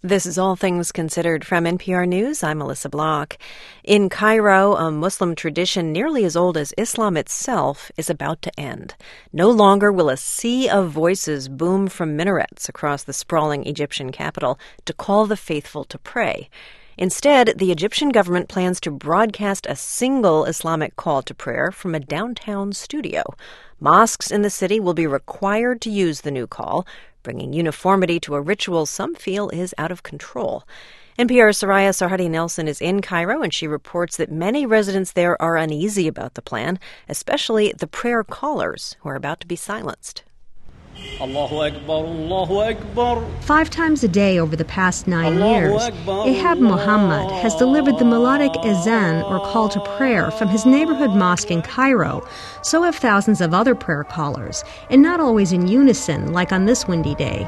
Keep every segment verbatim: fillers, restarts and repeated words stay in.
This is All Things Considered from N P R News. I'm Melissa Block. In Cairo, a Muslim tradition nearly as old as Islam itself is about to end. No longer will a sea of voices boom from minarets across the sprawling Egyptian capital to call the faithful to pray. Instead, the Egyptian government plans to broadcast a single Islamic call to prayer from a downtown studio. Mosques in the city will be required to use the new call, bringing uniformity to a ritual some feel is out of control. N P R's Soraya Sarhadi Nelson is in Cairo, and she reports that many residents there are uneasy about the plan, especially the prayer callers who are about to be silenced. Allahu Akbar, Allahu Akbar. Five times a day over the past nine years, Ehab Muhammad has delivered the melodic azan, or call to prayer, from his neighborhood mosque in Cairo. So have thousands of other prayer callers, and not always in unison, like on this windy day.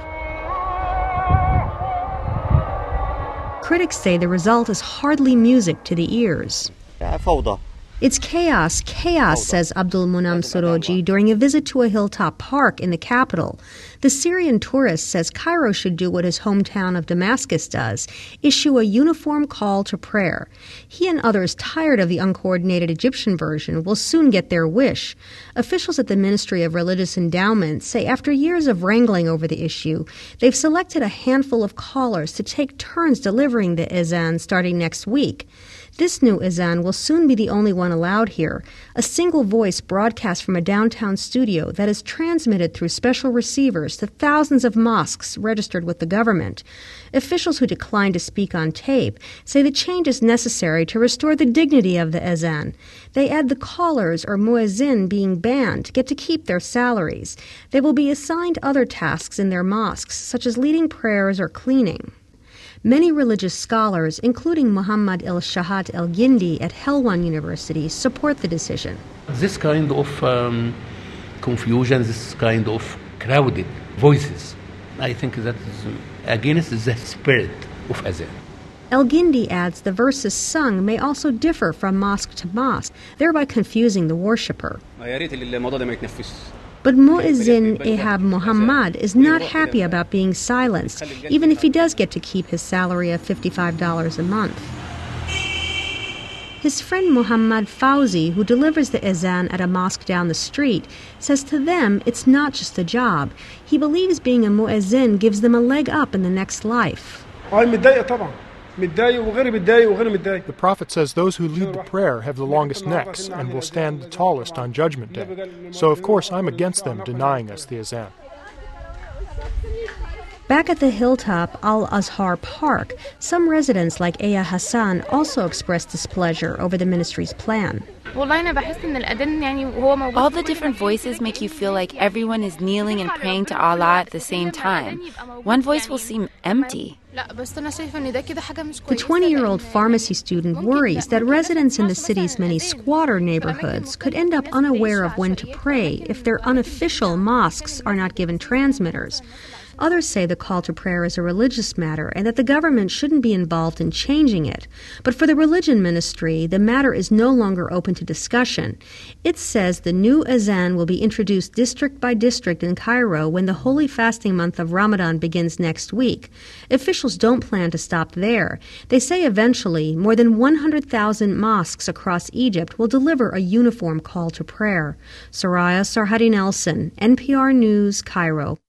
Critics say the result is hardly music to the ears. It's chaos, chaos, says Abdul Munam Soroji during a visit to a hilltop park in the capital. The Syrian tourist says Cairo should do what his hometown of Damascus does, issue a uniform call to prayer. He and others tired of the uncoordinated Egyptian version will soon get their wish. Officials at the Ministry of Religious Endowment say after years of wrangling over the issue, they've selected a handful of callers to take turns delivering the azan starting next week. This new azan will soon be the only one allowed here, a single voice broadcast from a downtown studio that is transmitted through special receivers to thousands of mosques registered with the government. Officials who decline to speak on tape say the change is necessary to restore the dignity of the azan. They add the callers, or muezzin, being banned get to keep their salaries. They will be assigned other tasks in their mosques, such as leading prayers or cleaning. Many religious scholars, including Muhammad El-Shahat El-Gindi at Helwan University, support the decision. This kind of um, confusion, this kind of crowded voices, I think that is against the spirit of azan. El-Gindi adds the verses sung may also differ from mosque to mosque, thereby confusing the worshipper. But Muezzin Ehab Muhammad is not happy about being silenced, even if he does get to keep his salary of fifty-five dollars a month. His friend Muhammad Fauzi, who delivers the azan at a mosque down the street, says to them it's not just a job. He believes being a muezzin gives them a leg up in the next life. The Prophet says those who lead the prayer have the longest necks and will stand the tallest on Judgment Day. So, of course, I'm against them denying us the azan. Back at the hilltop Al-Azhar Park, some residents like Aya Hassan also expressed displeasure over the ministry's plan. All the different voices make you feel like everyone is kneeling and praying to Allah at the same time. One voice will seem empty. The twenty-year-old pharmacy student worries that residents in the city's many squatter neighborhoods could end up unaware of when to pray if their unofficial mosques are not given transmitters. Others say the call to prayer is a religious matter and that the government shouldn't be involved in changing it. But for the religion ministry, the matter is no longer open to discussion. It says the new azan will be introduced district by district in Cairo when the holy fasting month of Ramadan begins next week. Officials don't plan to stop there. They say eventually more than one hundred thousand mosques across Egypt will deliver a uniform call to prayer. Soraya Sarhadi Nelson, N P R News, Cairo.